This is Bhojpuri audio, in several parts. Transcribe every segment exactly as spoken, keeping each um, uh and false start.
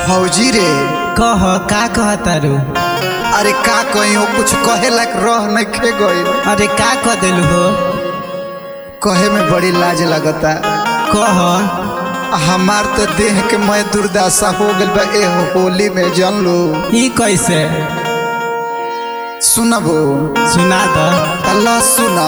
भौजी रे कह का कह तारू। अरे का कहियो कुछ कहे लायक रह नइखे गइल। अरे का कह दिलू हो। कहे में बड़ी लाज लगता। कह हमार तो देह के मैं दुर्दशा हो गइल बा ए होली में जान लो। ई कैसे सुनबो सुना दो। अल्लाह सुना।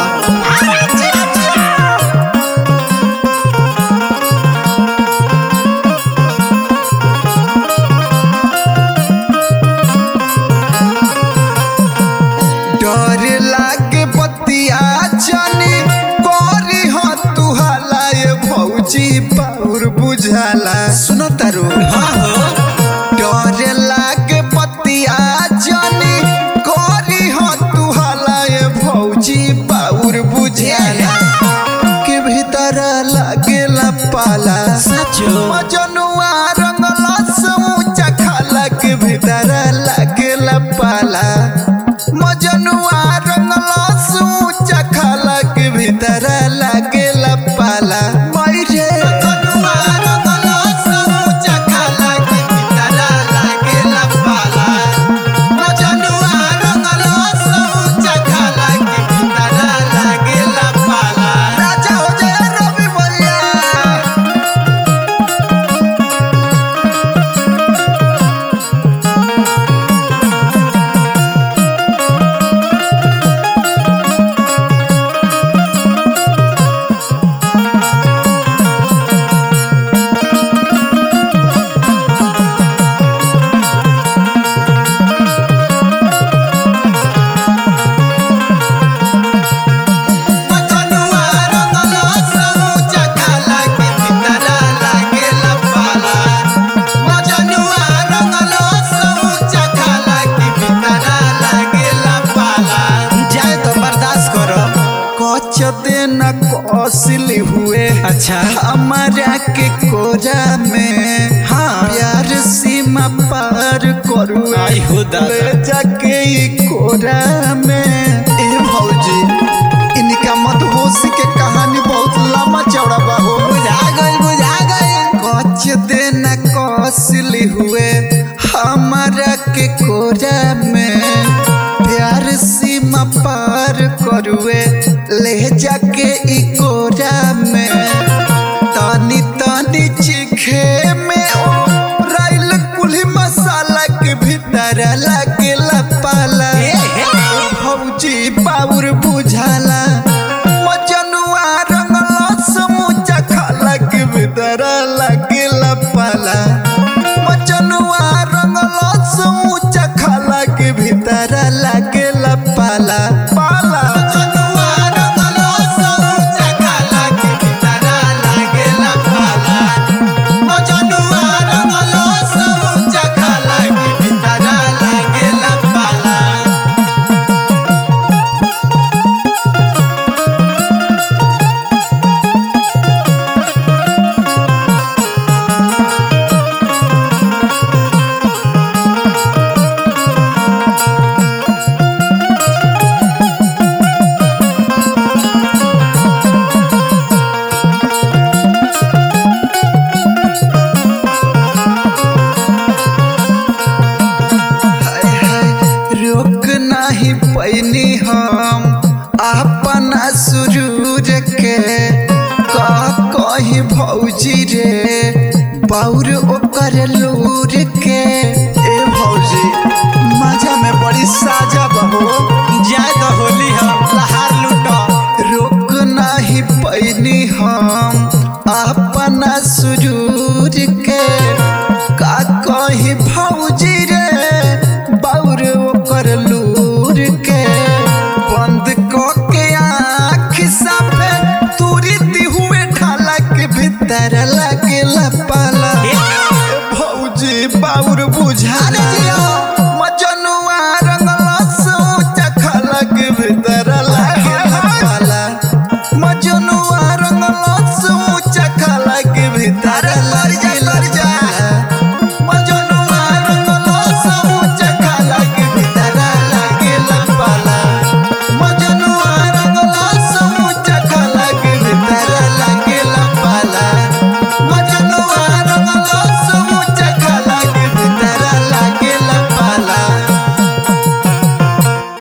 डर लागे बतिया जानी कोरी हो तू हलाए भौजी पाउर बुझाला। सुनो तारू हाँ हो। डर लागे बतिया जानी कोरी हो तू हलाए भौजी पाउर बुझाला। के भीतर लागेला पाला सचो मजनुआ रंगला समूचा खाला। के भीतर लागेला पाला मजनुआ रंगला सूचा खाला। के भीतर लागेला पाला मैरे मजनुआ रंगला सूचा खाला। के भीतर लागेला पाला मजनुआ रंगला सूचा खाला। के भीतर लागेला पाला। राजा हो जाए रवि बलिया। न कौशली हुए अच्छा हमारा के कोरा में। हाँ प्यार सीमा पार करू आई हो दादा। ले जाके ई कोरा में। ए भौजी इनका मदहोशी के कहानी बहुत लंबा चौड़ा बा हो। बुझा गइल बुझा गइल। कच दिन कौशली हुए हमारा के कोरा में। प्यार सीमा पार करुए ले जाके ई कोरा में। तानी तानी चीखे में ओ राइल कुल्ही मसाला। के भीतर लागेला पाला भौजी पाउर बुझाला मजनुआ रंगला समूचा खाला। के भीतर लागेला पाला मजनुआ रंगला समूचा खाला। के भीतर लागेला पाला पाला मजनुआ रंगला समूचा खाला। के भीतर लागेला पाला मजनुआ रंगला समूचा खाला। के भीतर लागेला पाला। रोक नहीं पैनी हम अपना सुरूर के। का कही भौजी रे बाउर ओकर लूर के। ए भौजी मजा में बड़ी साजा बहो। जाए तो होली हम लहार लूटो। रोक नहीं पैनी हम अपना सुरूर के। का कही भौजी रे बाउर ओकर लूर के। बंद को के आँख साफे तुरी दी हुए ढाला। के भीतर लागेला पाला भौजी बाउर बुझाला मजनुआ रंगला सूचा खाला। के भीतर लागेला पाला मजनुआ रंगला सूचा खाला। के भीतर